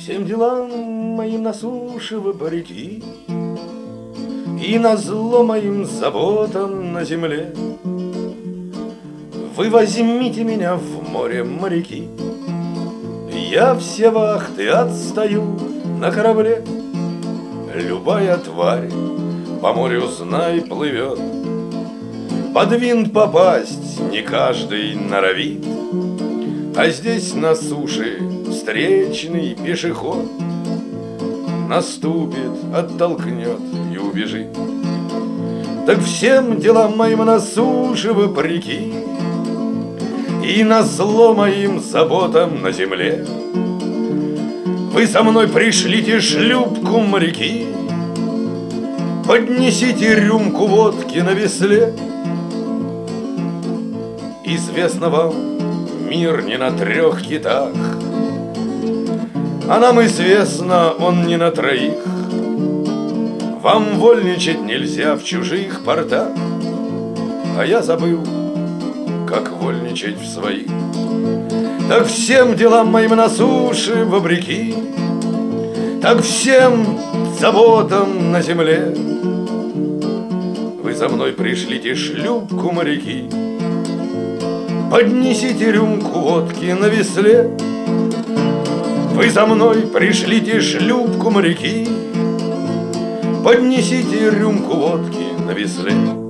Всем делам моим на суше вопреки, и назло моим заботам на земле, вы возьмите меня в море, моряки. Я все вахты отстаю на корабле. Любая тварь по морю, знай, плывет. Под винт попасть не каждый норовит, а здесь на суше встречный пешеход наступит, оттолкнет и убежит. Так всем делам моим на суше вопреки, и назло моим заботам на земле, вы со мной пришлите шлюпку, моряки, поднесите рюмку водки на весле. Известно вам, мир не на 3 китах, а нам известно, он не на 3. Вам вольничать нельзя в чужих портах, а я забыл, как вольничать в своих. Так всем делам моим на суше вопреки, так всем заботам на земле, вы за мной пришлите шлюпку, моряки, поднесите рюмку водки на весле. Вы за мной пришлите шлюпку, моряки, поднесите рюмку водки на весле.